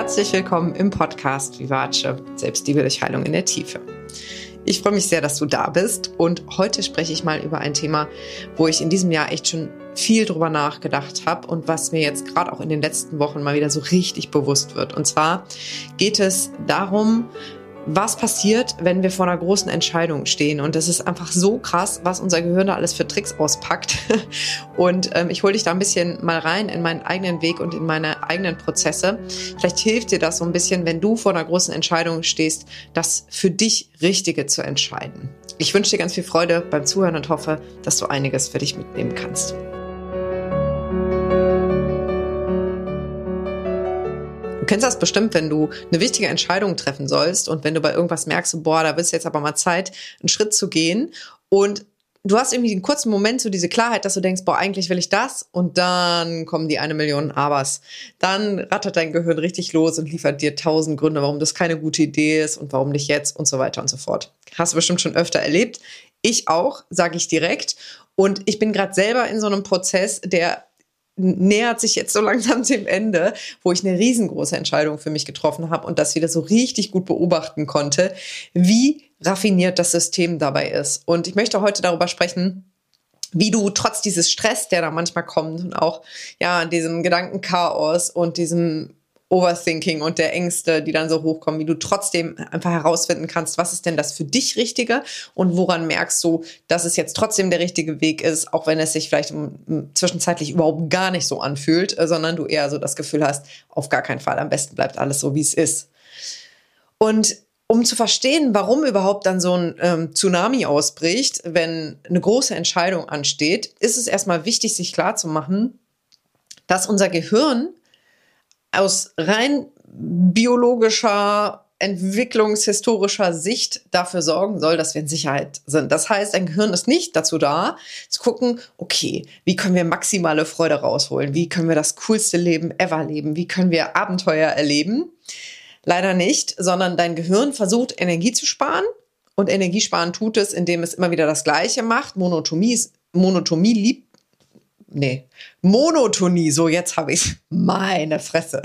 Herzlich willkommen im Podcast Vivace, Selbstliebe durch Heilung in der Tiefe. Ich freue mich sehr, dass du da bist und heute spreche ich mal über ein Thema, wo ich in diesem Jahr echt schon viel drüber nachgedacht habe und was mir jetzt gerade auch in den letzten Wochen mal wieder so richtig bewusst wird. Und zwar geht es darum, was passiert, wenn wir vor einer großen Entscheidung stehen. Und das ist einfach so krass, was unser Gehirn da alles für Tricks auspackt. Und ich hole dich da ein bisschen mal rein in meinen eigenen Weg und in meine eigenen Prozesse. Vielleicht hilft dir das so ein bisschen, wenn du vor einer großen Entscheidung stehst, das für dich Richtige zu entscheiden. Ich wünsche dir ganz viel Freude beim Zuhören und hoffe, dass du einiges für dich mitnehmen kannst. Du kennst das bestimmt, wenn du eine wichtige Entscheidung treffen sollst und wenn du bei irgendwas merkst, boah, da ist jetzt aber mal Zeit, einen Schritt zu gehen und du hast irgendwie einen kurzen Moment so diese Klarheit, dass du denkst, boah, eigentlich will ich das und dann kommen die 1.000.000 Abers. Dann rattert dein Gehirn richtig los und liefert dir 1000 Gründe, warum das keine gute Idee ist und warum nicht jetzt und so weiter und so fort. Hast du bestimmt schon öfter erlebt. Ich auch, sage ich direkt. Und ich bin gerade selber in so einem Prozess, der nähert sich jetzt so langsam dem Ende, wo ich eine riesengroße Entscheidung für mich getroffen habe und das wieder so richtig gut beobachten konnte, wie raffiniert das System dabei ist. Und ich möchte heute darüber sprechen, wie du trotz dieses Stress, der da manchmal kommt und auch ja diesem Gedankenchaos und diesem Overthinking und der Ängste, die dann so hochkommen, wie du trotzdem einfach herausfinden kannst, was ist denn das für dich Richtige und woran merkst du, dass es jetzt trotzdem der richtige Weg ist, auch wenn es sich vielleicht zwischenzeitlich überhaupt gar nicht so anfühlt, sondern du eher so das Gefühl hast, auf gar keinen Fall, am besten bleibt alles so, wie es ist. Und um zu verstehen, warum überhaupt dann so ein Tsunami ausbricht, wenn eine große Entscheidung ansteht, ist es erstmal wichtig, sich klarzumachen, dass unser Gehirn aus rein biologischer, entwicklungshistorischer Sicht dafür sorgen soll, dass wir in Sicherheit sind. Das heißt, dein Gehirn ist nicht dazu da, zu gucken, okay, wie können wir maximale Freude rausholen? Wie können wir das coolste Leben ever leben? Wie können wir Abenteuer erleben? Leider nicht, sondern dein Gehirn versucht, Energie zu sparen. Und Energiesparen tut es, indem es immer wieder das Gleiche macht. Monotonie, so jetzt habe ich meine Fresse.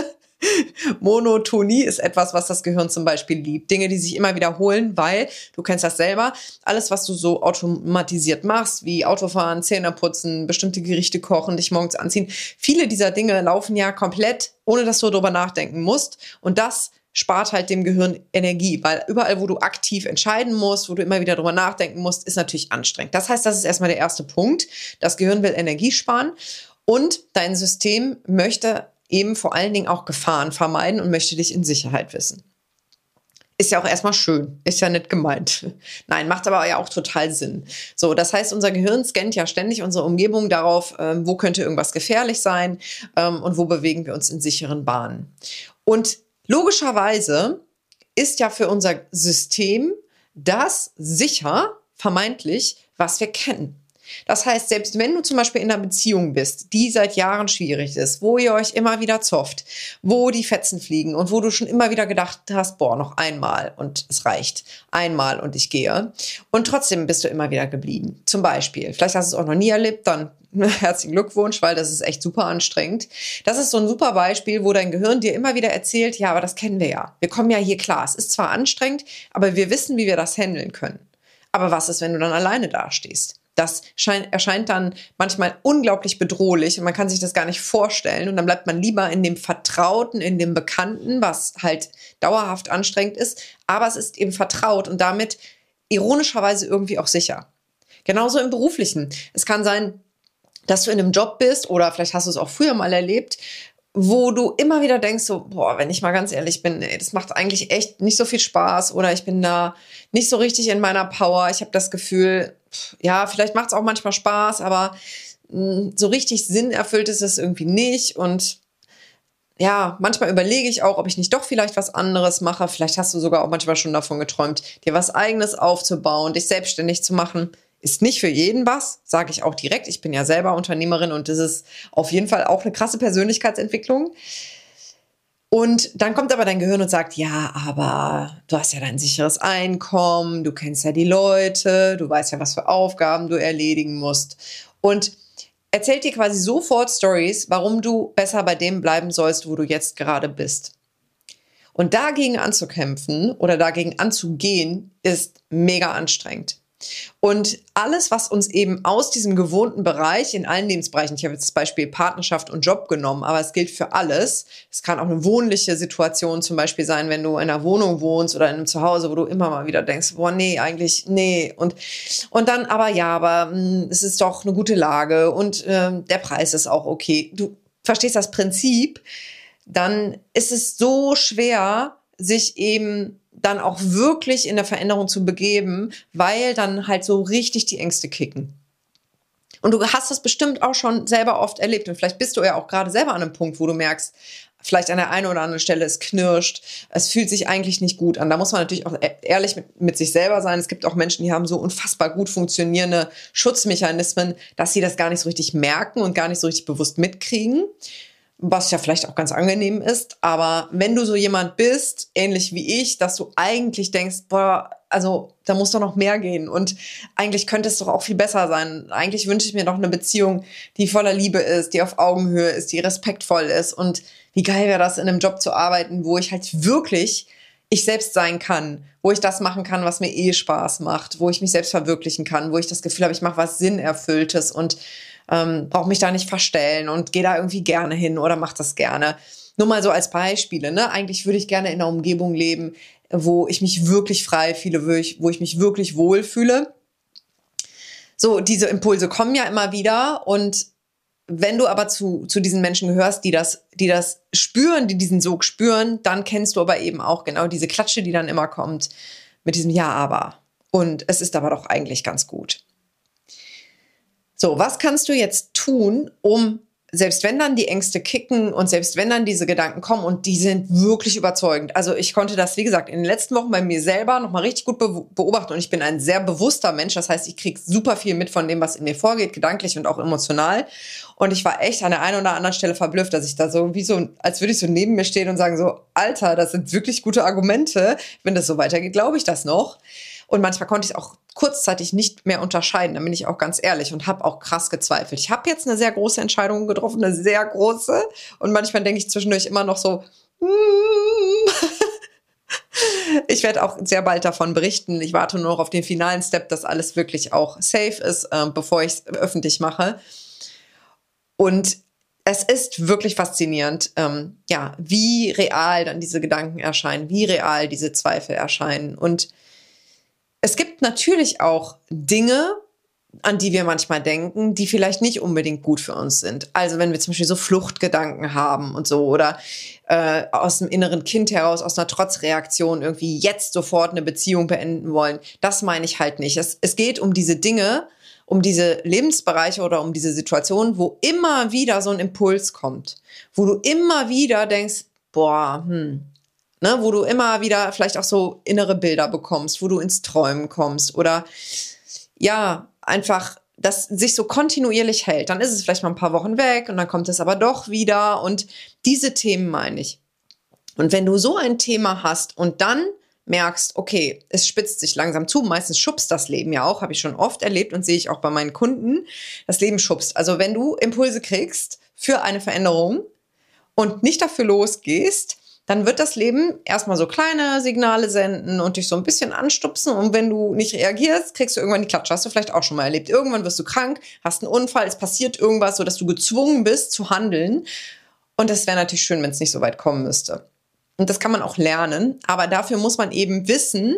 Monotonie ist etwas, was das Gehirn zum Beispiel liebt. Dinge, die sich immer wiederholen, weil, du kennst das selber, alles, was du so automatisiert machst, wie Autofahren, Zähne putzen, bestimmte Gerichte kochen, dich morgens anziehen, viele dieser Dinge laufen ja komplett, ohne dass du darüber nachdenken musst. Und das spart halt dem Gehirn Energie, weil überall, wo du aktiv entscheiden musst, wo du immer wieder drüber nachdenken musst, ist natürlich anstrengend. Das heißt, das ist erstmal der erste Punkt. Das Gehirn will Energie sparen und dein System möchte eben vor allen Dingen auch Gefahren vermeiden und möchte dich in Sicherheit wissen. Ist ja auch erstmal schön, ist ja nett gemeint. Nein, macht aber ja auch total Sinn. So, das heißt, unser Gehirn scannt ja ständig unsere Umgebung darauf, wo könnte irgendwas gefährlich sein und wo bewegen wir uns in sicheren Bahnen. Und logischerweise ist ja für unser System das sicher, vermeintlich, was wir kennen. Das heißt, selbst wenn du zum Beispiel in einer Beziehung bist, die seit Jahren schwierig ist, wo ihr euch immer wieder zofft, wo die Fetzen fliegen und wo du schon immer wieder gedacht hast, boah, noch einmal und es reicht, einmal und ich gehe. Und trotzdem bist du immer wieder geblieben. Zum Beispiel, vielleicht hast du es auch noch nie erlebt, dann herzlichen Glückwunsch, weil das ist echt super anstrengend. Das ist so ein super Beispiel, wo dein Gehirn dir immer wieder erzählt, ja, aber das kennen wir ja. Wir kommen ja hier klar. Es ist zwar anstrengend, aber wir wissen, wie wir das handeln können. Aber was ist, wenn du dann alleine dastehst? Das erscheint dann manchmal unglaublich bedrohlich und man kann sich das gar nicht vorstellen. Und dann bleibt man lieber in dem Vertrauten, in dem Bekannten, was halt dauerhaft anstrengend ist. Aber es ist eben vertraut und damit ironischerweise irgendwie auch sicher. Genauso im Beruflichen. Es kann sein, dass du in einem Job bist oder vielleicht hast du es auch früher mal erlebt, wo du immer wieder denkst, so, boah, wenn ich mal ganz ehrlich bin, ey, das macht eigentlich echt nicht so viel Spaß oder ich bin da nicht so richtig in meiner Power. Ich habe das Gefühl, ja, vielleicht macht es auch manchmal Spaß, aber so richtig Sinn erfüllt ist es irgendwie nicht. Und ja, manchmal überlege ich auch, ob ich nicht doch vielleicht was anderes mache. Vielleicht hast du sogar auch manchmal schon davon geträumt, dir was Eigenes aufzubauen, dich selbstständig zu machen. Ist nicht für jeden was, sage ich auch direkt. Ich bin ja selber Unternehmerin und das ist auf jeden Fall auch eine krasse Persönlichkeitsentwicklung. Und dann kommt aber dein Gehirn und sagt, ja, aber du hast ja dein sicheres Einkommen, du kennst ja die Leute, du weißt ja, was für Aufgaben du erledigen musst. Und erzählt dir quasi sofort Stories, warum du besser bei dem bleiben sollst, wo du jetzt gerade bist. Und dagegen anzukämpfen oder dagegen anzugehen, ist mega anstrengend. Und alles, was uns eben aus diesem gewohnten Bereich, in allen Lebensbereichen, ich habe jetzt das Beispiel Partnerschaft und Job genommen, aber es gilt für alles. Es kann auch eine wohnliche Situation zum Beispiel sein, wenn du in einer Wohnung wohnst oder in einem Zuhause, wo du immer mal wieder denkst, boah, nee, eigentlich, nee. Und dann aber, ja, aber es ist doch eine gute Lage und der Preis ist auch okay. Du verstehst das Prinzip, dann ist es so schwer, sich eben dann auch wirklich in der Veränderung zu begeben, weil dann halt so richtig die Ängste kicken. Und du hast das bestimmt auch schon selber oft erlebt. Und vielleicht bist du ja auch gerade selber an einem Punkt, wo du merkst, vielleicht an der einen oder anderen Stelle es knirscht, es fühlt sich eigentlich nicht gut an. Da muss man natürlich auch ehrlich mit sich selber sein. Es gibt auch Menschen, die haben so unfassbar gut funktionierende Schutzmechanismen, dass sie das gar nicht so richtig merken und gar nicht so richtig bewusst mitkriegen. Was ja vielleicht auch ganz angenehm ist. Aber wenn du so jemand bist, ähnlich wie ich, dass du eigentlich denkst, boah, also da muss doch noch mehr gehen und eigentlich könnte es doch auch viel besser sein. Eigentlich wünsche ich mir doch eine Beziehung, die voller Liebe ist, die auf Augenhöhe ist, die respektvoll ist. Und wie geil wäre das, in einem Job zu arbeiten, wo ich halt wirklich ich selbst sein kann, wo ich das machen kann, was mir Spaß macht, wo ich mich selbst verwirklichen kann, wo ich das Gefühl habe, ich mache was Sinnerfülltes und brauche mich da nicht verstellen und gehe da irgendwie gerne hin oder mache das gerne. Nur mal so als Beispiele, ne? Eigentlich würde ich gerne in einer Umgebung leben, wo ich mich wirklich frei fühle, wo ich mich wirklich wohlfühle. So, diese Impulse kommen ja immer wieder und wenn du aber zu diesen Menschen gehörst, die das spüren, die diesen Sog spüren, dann kennst du aber eben auch genau diese Klatsche, die dann immer kommt mit diesem Ja, aber. Und es ist aber doch eigentlich ganz gut. So, was kannst du jetzt tun, um, selbst wenn dann die Ängste kicken und selbst wenn dann diese Gedanken kommen und die sind wirklich überzeugend. Also ich konnte das, wie gesagt, in den letzten Wochen bei mir selber nochmal richtig gut beobachten und ich bin ein sehr bewusster Mensch. Das heißt, ich kriege super viel mit von dem, was in mir vorgeht, gedanklich und auch emotional. Und ich war echt an der einen oder anderen Stelle verblüfft, dass ich da so wie so, als würde ich so neben mir stehen und sagen so, Alter, das sind wirklich gute Argumente. Wenn das so weitergeht, glaube ich das noch. Und manchmal konnte ich es auch kurzzeitig nicht mehr unterscheiden, da bin ich auch ganz ehrlich und habe auch krass gezweifelt. Ich habe jetzt eine sehr große Entscheidung getroffen, eine sehr große. Und manchmal denke ich zwischendurch immer noch so, ich werde auch sehr bald davon berichten. Ich warte nur noch auf den finalen Step, dass alles wirklich auch safe ist, bevor ich es öffentlich mache. Und es ist wirklich faszinierend, wie real dann diese Gedanken erscheinen, wie real diese Zweifel erscheinen. Und es gibt natürlich auch Dinge, an die wir manchmal denken, die vielleicht nicht unbedingt gut für uns sind. Also wenn wir zum Beispiel so Fluchtgedanken haben und so oder aus dem inneren Kind heraus, aus einer Trotzreaktion irgendwie jetzt sofort eine Beziehung beenden wollen, das meine ich halt nicht. Es geht um diese Dinge, um diese Lebensbereiche oder um diese Situationen, wo immer wieder so ein Impuls kommt, wo du immer wieder denkst, boah, Ne, wo du immer wieder vielleicht auch so innere Bilder bekommst, wo du ins Träumen kommst oder ja, einfach das sich so kontinuierlich hält. Dann ist es vielleicht mal ein paar Wochen weg und dann kommt es aber doch wieder und diese Themen meine ich. Und wenn du so ein Thema hast und dann merkst, okay, es spitzt sich langsam zu, meistens schubst das Leben ja auch, habe ich schon oft erlebt und sehe ich auch bei meinen Kunden, das Leben schubst. Also wenn du Impulse kriegst für eine Veränderung und nicht dafür losgehst, dann wird das Leben erstmal so kleine Signale senden und dich so ein bisschen anstupsen. Und wenn du nicht reagierst, kriegst du irgendwann die Klatsche. Hast du vielleicht auch schon mal erlebt. Irgendwann wirst du krank, hast einen Unfall, es passiert irgendwas, sodass du gezwungen bist zu handeln. Und das wäre natürlich schön, wenn es nicht so weit kommen müsste. Und das kann man auch lernen. Aber dafür muss man eben wissen,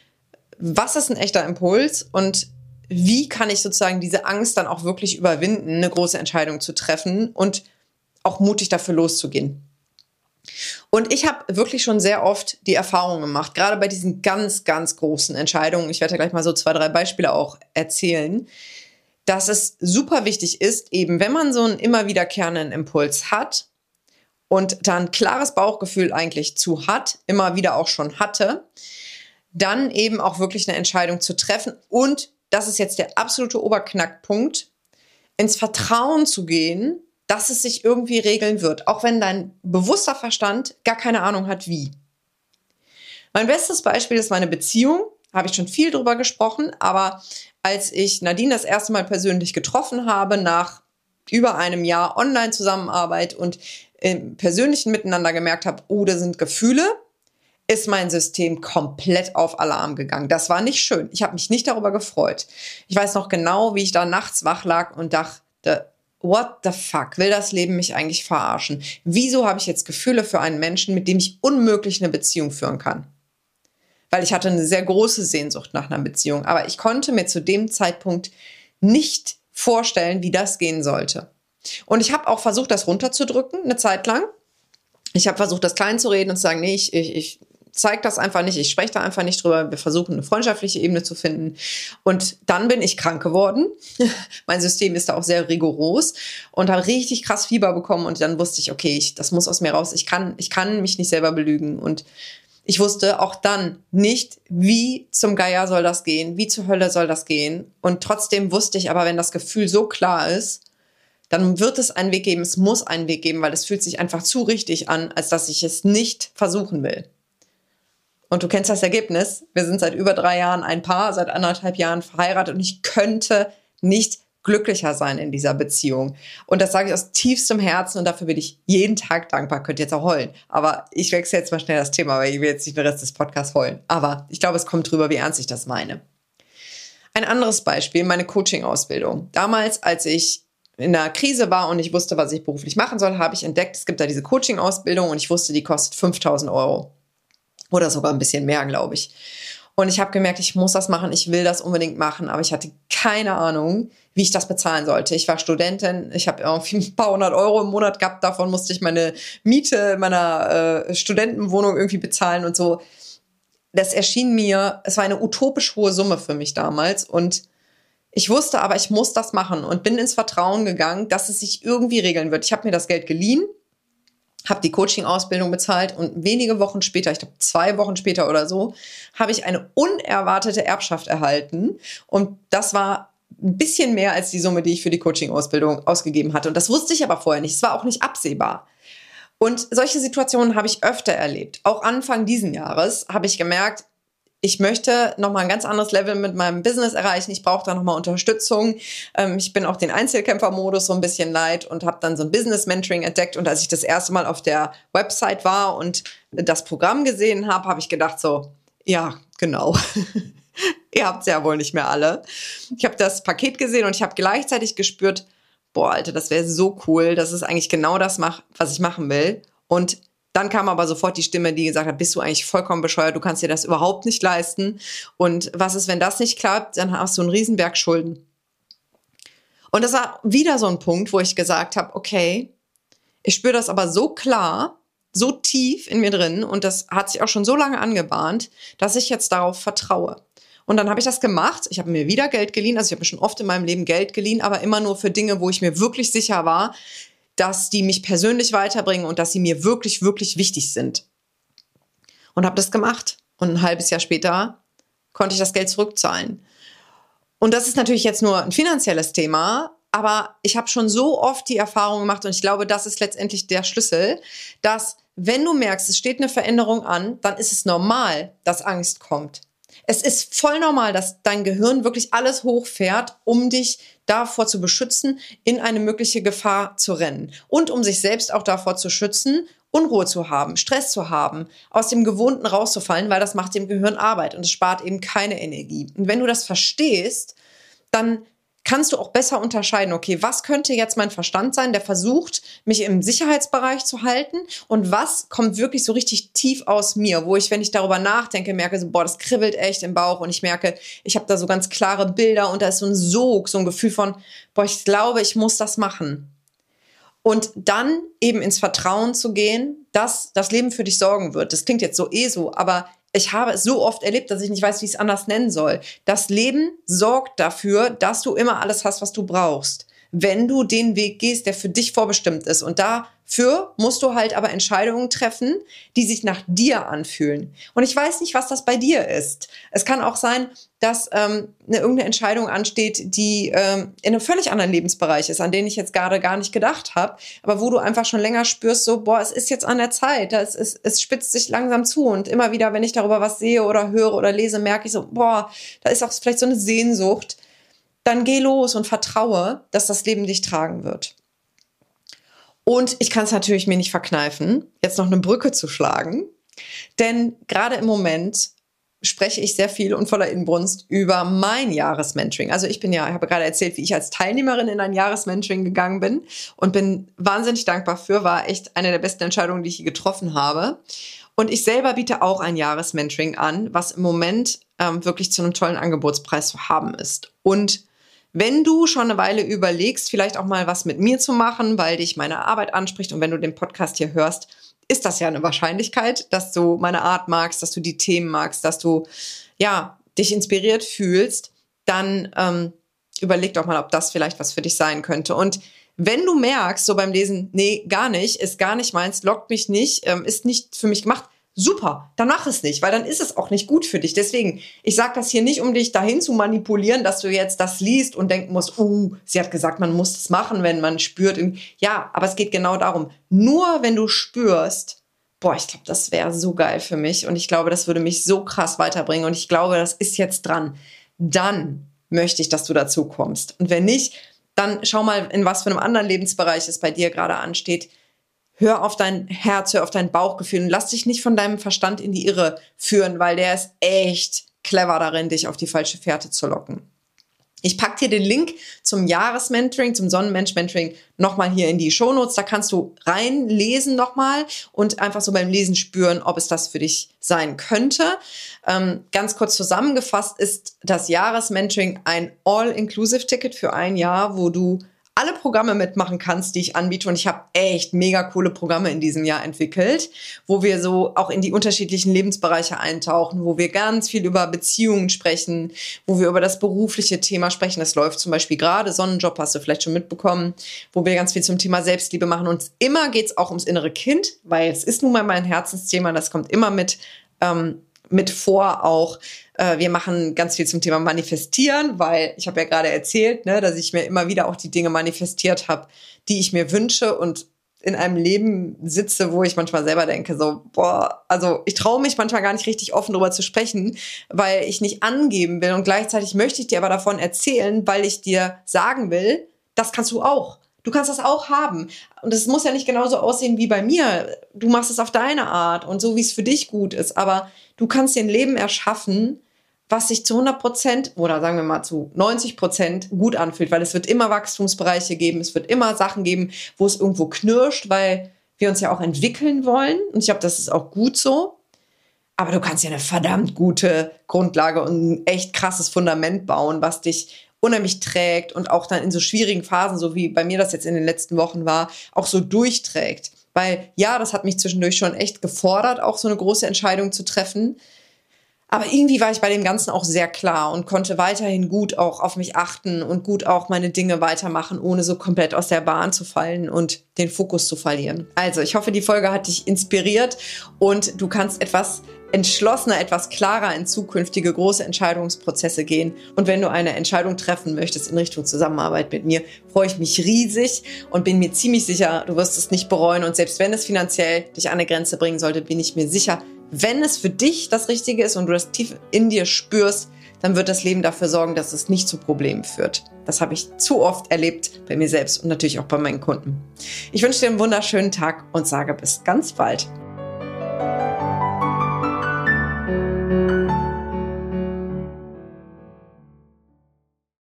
was ist ein echter Impuls und wie kann ich sozusagen diese Angst dann auch wirklich überwinden, eine große Entscheidung zu treffen und auch mutig dafür loszugehen. Und ich habe wirklich schon sehr oft die Erfahrung gemacht, gerade bei diesen ganz, ganz großen Entscheidungen, ich werde ja gleich mal so 2, 3 Beispiele auch erzählen, dass es super wichtig ist, eben wenn man so einen immer wiederkehrenden Impuls hat und da ein klares Bauchgefühl eigentlich zu hat, immer wieder auch schon hatte, dann eben auch wirklich eine Entscheidung zu treffen und, das ist jetzt der absolute Oberknackpunkt, ins Vertrauen zu gehen, dass es sich irgendwie regeln wird, auch wenn dein bewusster Verstand gar keine Ahnung hat, wie. Mein bestes Beispiel ist meine Beziehung, habe ich schon viel drüber gesprochen, aber als ich Nadine das erste Mal persönlich getroffen habe, nach über einem Jahr Online-Zusammenarbeit und im persönlichen Miteinander gemerkt habe, oh, da sind Gefühle, ist mein System komplett auf Alarm gegangen. Das war nicht schön. Ich habe mich nicht darüber gefreut. Ich weiß noch genau, wie ich da nachts wach lag und dachte, what the fuck, will das Leben mich eigentlich verarschen? Wieso habe ich jetzt Gefühle für einen Menschen, mit dem ich unmöglich eine Beziehung führen kann? Weil ich hatte eine sehr große Sehnsucht nach einer Beziehung. Aber ich konnte mir zu dem Zeitpunkt nicht vorstellen, wie das gehen sollte. Und ich habe auch versucht, das runterzudrücken, eine Zeit lang. Ich habe versucht, das klein zu reden und zu sagen, nee, ich zeige das einfach nicht, ich spreche da einfach nicht drüber. Wir versuchen, eine freundschaftliche Ebene zu finden. Und dann bin ich krank geworden. Mein System ist da auch sehr rigoros und habe richtig krass Fieber bekommen. Und dann wusste ich, okay, das muss aus mir raus. Ich kann mich nicht selber belügen. Und ich wusste auch dann nicht, wie zum Geier soll das gehen, wie zur Hölle soll das gehen. Und trotzdem wusste ich aber, wenn das Gefühl so klar ist, dann wird es einen Weg geben, es muss einen Weg geben, weil es fühlt sich einfach zu richtig an, als dass ich es nicht versuchen will. Und du kennst das Ergebnis. Wir sind seit über 3 Jahren ein Paar, seit 1,5 Jahren verheiratet und ich könnte nicht glücklicher sein in dieser Beziehung. Und das sage ich aus tiefstem Herzen und dafür bin ich jeden Tag dankbar. Könnt jetzt auch heulen. Aber ich wechsle jetzt mal schnell das Thema, weil ich will jetzt nicht den Rest des Podcasts heulen. Aber ich glaube, es kommt drüber, wie ernst ich das meine. Ein anderes Beispiel, meine Coaching-Ausbildung. Damals, als ich in der Krise war und ich wusste, was ich beruflich machen soll, habe ich entdeckt, es gibt da diese Coaching-Ausbildung und ich wusste, die kostet 5.000 Euro. Oder sogar ein bisschen mehr, glaube ich. Und ich habe gemerkt, ich muss das machen, ich will das unbedingt machen, aber ich hatte keine Ahnung, wie ich das bezahlen sollte. Ich war Studentin, ich habe irgendwie ein paar 100 € im Monat gehabt, davon musste ich meine Miete meiner Studentenwohnung irgendwie bezahlen und so. Das erschien mir, es war eine utopisch hohe Summe für mich damals und ich wusste aber, ich muss das machen und bin ins Vertrauen gegangen, dass es sich irgendwie regeln wird. Ich habe mir das Geld geliehen, habe die Coaching-Ausbildung bezahlt und wenige Wochen später, ich glaube 2 Wochen später oder so, habe ich eine unerwartete Erbschaft erhalten. Und das war ein bisschen mehr als die Summe, die ich für die Coaching-Ausbildung ausgegeben hatte. Und das wusste ich aber vorher nicht. Es war auch nicht absehbar. Und solche Situationen habe ich öfter erlebt. Auch Anfang diesen Jahres habe ich gemerkt, ich möchte nochmal ein ganz anderes Level mit meinem Business erreichen. Ich brauche da nochmal Unterstützung. Ich bin auch den Einzelkämpfer-Modus so ein bisschen leid und habe dann so ein Business-Mentoring entdeckt. Und als ich das erste Mal auf der Website war und das Programm gesehen habe, habe ich gedacht so, ja, genau. Ihr habt es ja wohl nicht mehr alle. Ich habe das Paket gesehen und ich habe gleichzeitig gespürt, boah, Alter, das wäre so cool. Das ist eigentlich genau das, was ich machen will. Und dann kam aber sofort die Stimme, die gesagt hat, bist du eigentlich vollkommen bescheuert, du kannst dir das überhaupt nicht leisten. Und was ist, wenn das nicht klappt, dann hast du einen Riesenberg Schulden. Und das war wieder so ein Punkt, wo ich gesagt habe, okay, ich spüre das aber so klar, so tief in mir drin und das hat sich auch schon so lange angebahnt, dass ich jetzt darauf vertraue. Und dann habe ich das gemacht. Ich habe mir wieder Geld geliehen. Also ich habe mir schon oft in meinem Leben Geld geliehen, aber immer nur für Dinge, wo ich mir wirklich sicher war, dass die mich persönlich weiterbringen und dass sie mir wirklich, wirklich wichtig sind. Und habe das gemacht. Und ein halbes Jahr später konnte ich das Geld zurückzahlen. Und das ist natürlich jetzt nur ein finanzielles Thema, aber ich habe schon so oft die Erfahrung gemacht und ich glaube, das ist letztendlich der Schlüssel, dass wenn du merkst, es steht eine Veränderung an, dann ist es normal, dass Angst kommt. Es ist voll normal, dass dein Gehirn wirklich alles hochfährt, um dich davor zu beschützen, in eine mögliche Gefahr zu rennen. Und um sich selbst auch davor zu schützen, Unruhe zu haben, Stress zu haben, aus dem Gewohnten rauszufallen, weil das macht dem Gehirn Arbeit und es spart eben keine Energie. Und wenn du das verstehst, dann kannst du auch besser unterscheiden, okay, was könnte jetzt mein Verstand sein, der versucht, mich im Sicherheitsbereich zu halten und was kommt wirklich so richtig tief aus mir, wo ich, wenn ich darüber nachdenke, merke, so, boah, das kribbelt echt im Bauch und ich merke, ich habe da so ganz klare Bilder und da ist so ein Sog, so ein Gefühl von, boah, ich glaube, ich muss das machen. Und dann eben ins Vertrauen zu gehen, dass das Leben für dich sorgen wird. Das klingt jetzt so so, aber ich habe es so oft erlebt, dass ich nicht weiß, wie ich es anders nennen soll. Das Leben sorgt dafür, dass du immer alles hast, was du brauchst, wenn du den Weg gehst, der für dich vorbestimmt ist. Und dafür musst du halt aber Entscheidungen treffen, die sich nach dir anfühlen. Und ich weiß nicht, was das bei dir ist. Es kann auch sein, dass irgendeine Entscheidung ansteht, die in einem völlig anderen Lebensbereich ist, an den ich jetzt gerade gar nicht gedacht habe, aber wo du einfach schon länger spürst, so, boah, es ist jetzt an der Zeit, es spitzt sich langsam zu und immer wieder, wenn ich darüber was sehe oder höre oder lese, merke ich so, boah, da ist auch vielleicht so eine Sehnsucht. Dann geh los und vertraue, dass das Leben dich tragen wird. Und ich kann es natürlich mir nicht verkneifen, jetzt noch eine Brücke zu schlagen Denn gerade im Moment spreche ich sehr viel und voller Inbrunst über mein Jahresmentoring. Also ich habe gerade erzählt, wie ich als Teilnehmerin in ein Jahresmentoring gegangen bin und bin wahnsinnig dankbar für, war echt eine der besten Entscheidungen, die ich je getroffen habe. Und ich selber biete auch ein Jahresmentoring an, was im Moment wirklich zu einem tollen Angebotspreis zu haben ist. Und wenn du schon eine Weile überlegst, vielleicht auch mal was mit mir zu machen, weil dich meine Arbeit anspricht und wenn du den Podcast hier hörst, ist das ja eine Wahrscheinlichkeit, dass du meine Art magst, dass du die Themen magst, dass du dich inspiriert fühlst, dann überleg doch mal, ob das vielleicht was für dich sein könnte. Und wenn du merkst, so beim Lesen, nee, gar nicht, ist gar nicht meins, lockt mich nicht, ist nicht für mich gemacht, super, dann mach es nicht, weil dann ist es auch nicht gut für dich. Deswegen, ich sage das hier nicht, um dich dahin zu manipulieren, dass du jetzt das liest und denken musst, sie hat gesagt, man muss das machen, wenn man spürt. Ja, aber es geht genau darum, nur wenn du spürst, ich glaube, das wäre so geil für mich und ich glaube, das würde mich so krass weiterbringen und ich glaube, das ist jetzt dran. Dann möchte ich, dass du dazu kommst. Und wenn nicht, dann schau mal, in was für einem anderen Lebensbereich es bei dir gerade ansteht. Hör auf dein Herz, hör auf dein Bauchgefühl und lass dich nicht von deinem Verstand in die Irre führen, weil der ist echt clever darin, dich auf die falsche Fährte zu locken. Ich packe dir den Link zum Jahresmentoring, zum Sonnenmensch-Mentoring nochmal hier in die Shownotes. Da kannst du reinlesen nochmal und einfach so beim Lesen spüren, ob es das für dich sein könnte. Ganz kurz zusammengefasst ist das Jahresmentoring ein All-Inclusive-Ticket für ein Jahr, wo du alle Programme mitmachen kannst, die ich anbiete. Und ich habe echt mega coole Programme in diesem Jahr entwickelt, wo wir so auch in die unterschiedlichen Lebensbereiche eintauchen, wo wir ganz viel über Beziehungen sprechen, wo wir über das berufliche Thema sprechen. Das läuft zum Beispiel gerade, Sonnenjob hast du vielleicht schon mitbekommen, wo wir ganz viel zum Thema Selbstliebe machen. Und immer geht's auch ums innere Kind, weil es ist nun mal mein Herzensthema, das kommt immer mit vor auch. Wir machen ganz viel zum Thema Manifestieren, weil ich habe ja gerade erzählt, dass ich mir immer wieder auch die Dinge manifestiert habe, die ich mir wünsche und in einem Leben sitze, wo ich manchmal selber denke, also ich traue mich manchmal gar nicht richtig offen darüber zu sprechen, weil ich nicht angeben will und gleichzeitig möchte ich dir aber davon erzählen, weil ich dir sagen will, das kannst du auch. Du kannst das auch haben. Und es muss ja nicht genauso aussehen wie bei mir. Du machst es auf deine Art und so, wie es für dich gut ist. Aber du kannst dir ein Leben erschaffen, was sich zu 100% oder sagen wir mal zu 90% gut anfühlt. Weil es wird immer Wachstumsbereiche geben. Es wird immer Sachen geben, wo es irgendwo knirscht, weil wir uns ja auch entwickeln wollen. Und ich glaube, das ist auch gut so. Aber du kannst ja eine verdammt gute Grundlage und ein echt krasses Fundament bauen, was dich unheimlich trägt und auch dann in so schwierigen Phasen, so wie bei mir das jetzt in den letzten Wochen war, auch so durchträgt. Weil ja, das hat mich zwischendurch schon echt gefordert, auch so eine große Entscheidung zu treffen. Aber irgendwie war ich bei dem Ganzen auch sehr klar und konnte weiterhin gut auch auf mich achten und gut auch meine Dinge weitermachen, ohne so komplett aus der Bahn zu fallen und den Fokus zu verlieren. Also ich hoffe, die Folge hat dich inspiriert und du kannst etwas entschlossener, etwas klarer in zukünftige große Entscheidungsprozesse gehen. Und wenn du eine Entscheidung treffen möchtest in Richtung Zusammenarbeit mit mir, freue ich mich riesig und bin mir ziemlich sicher, du wirst es nicht bereuen. Und selbst wenn es finanziell dich an eine Grenze bringen sollte, bin ich mir sicher, wenn es für dich das Richtige ist und du das tief in dir spürst, dann wird das Leben dafür sorgen, dass es nicht zu Problemen führt. Das habe ich zu oft erlebt bei mir selbst und natürlich auch bei meinen Kunden. Ich wünsche dir einen wunderschönen Tag und sage bis ganz bald.